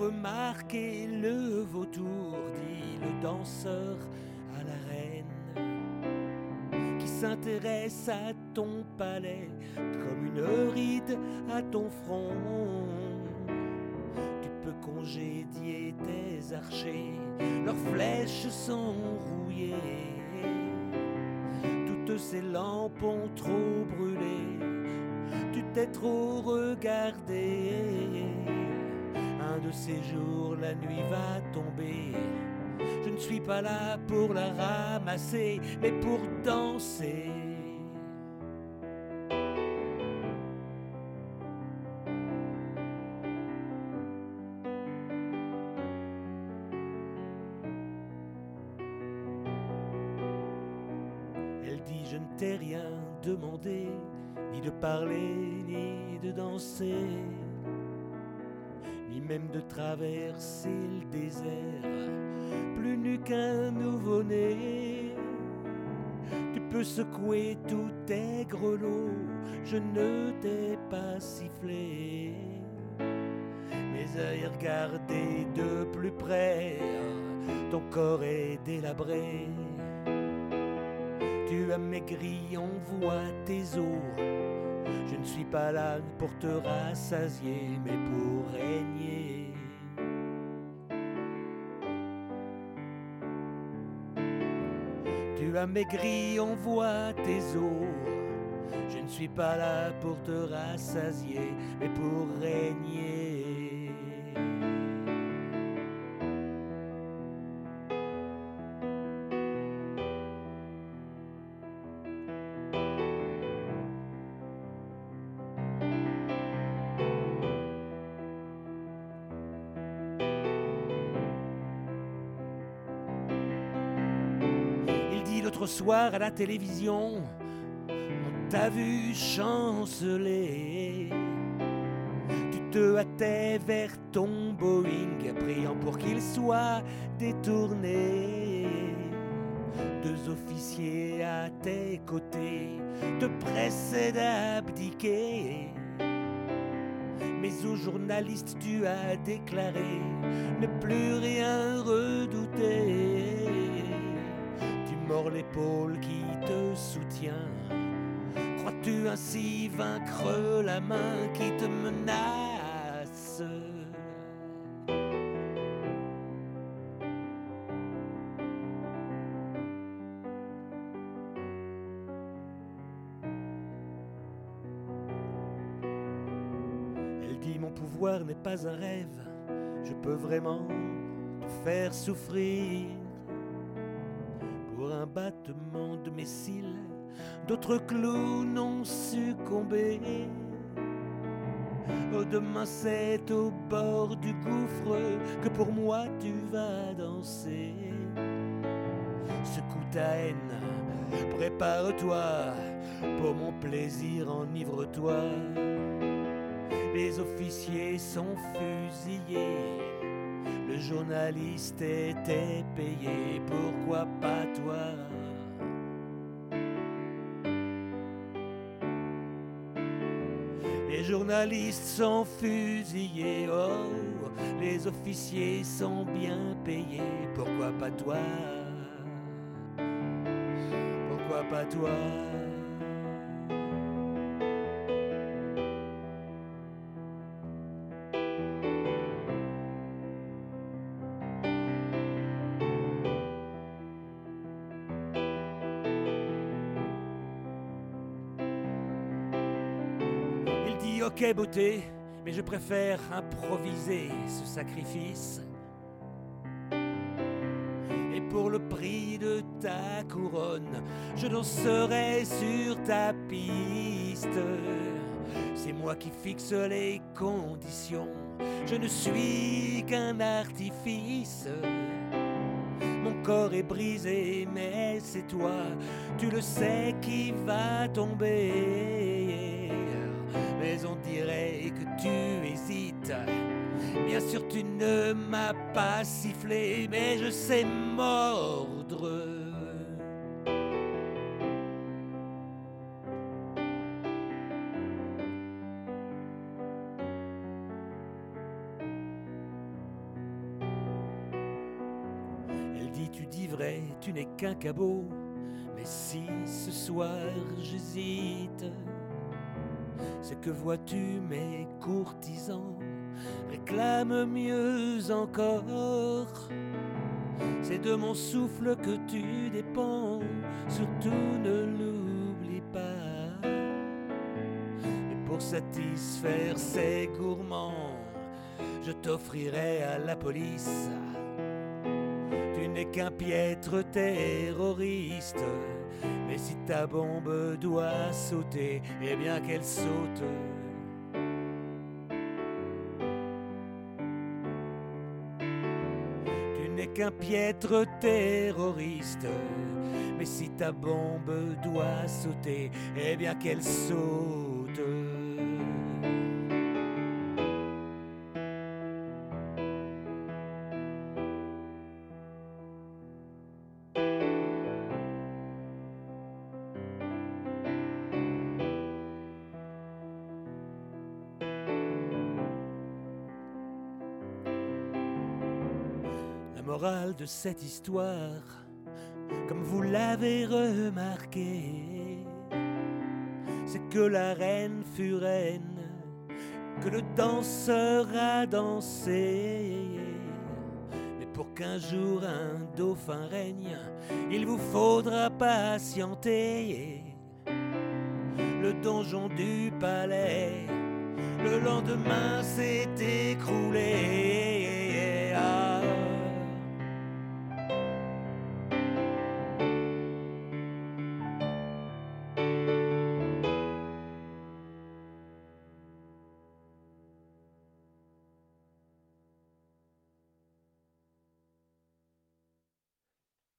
remarqué le vautour, dit le danseur à la reine, qui s'intéresse à ton palais comme une ride à ton front. Tu peux congédier tes archers, leurs flèches sont rouillées. Toutes ces lampes ont trop brûlé, tu t'es trop regardé. Un de ces jours, la nuit va tomber. Je ne suis pas là pour la ramasser, mais pour danser. Elle dit je ne t'ai rien demandé, ni de parler, ni de danser, ni même de traverser le désert, plus nu qu'un nouveau-né. Tu peux secouer tous tes grelots, je ne t'ai pas sifflé, mais à y regarder de plus près, ton corps est délabré. Tu as maigri, on voit tes os. Je ne suis pas là pour te rassasier, mais pour régner. Tu as maigri, on voit tes os. Je ne suis pas là pour te rassasier, mais pour régner. L'autre soir à la télévision, on t'a vu chanceler. Tu te hâtais vers ton Boeing, priant pour qu'il soit détourné. Deux officiers à tes côtés te pressaient d'abdiquer. Mais aux journalistes tu as déclaré ne plus rien redouter. Mords l'épaule qui te soutient. Crois-tu ainsi vaincre la main qui te menace? Elle dit mon pouvoir n'est pas un rêve, je peux vraiment te faire souffrir. Pour un battement de mes cils, d'autres clowns ont succombé. Oh, demain c'est au bord du gouffre que pour moi tu vas danser. Secoue ta haine, prépare-toi, pour mon plaisir enivre-toi. Les officiers sont fusillés, le journaliste était payé, pourquoi pas toi? Les journalistes sont fusillés, oh, les officiers sont bien payés, pourquoi pas toi? Pourquoi pas toi? Ok beauté, mais je préfère improviser ce sacrifice. Et pour le prix de ta couronne, je danserai sur ta piste. C'est moi qui fixe les conditions, je ne suis qu'un artifice. Mon corps est brisé, mais c'est toi, tu le sais, qui va tomber. Mais on dirait que tu hésites. Bien sûr tu ne m'as pas sifflé, mais je sais mordre. tu dis vrai, tu n'es qu'un cabot. Mais si ce soir j'hésite, c'est que vois-tu mes courtisans réclament mieux encore. C'est de mon souffle que tu dépends, surtout ne l'oublie pas. Et pour satisfaire ces gourmands, je t'offrirai à la police. Tu n'es qu'un piètre terroriste, mais si ta bombe doit sauter, eh bien qu'elle saute. Tu n'es qu'un piètre terroriste, mais si ta bombe doit sauter, eh bien qu'elle saute. La morale de cette histoire, comme vous l'avez remarqué, c'est que la reine fut reine, que le danseur a dansé. Mais pour qu'un jour un dauphin règne, il vous faudra patienter. Le donjon du palais, le lendemain s'est écroulé.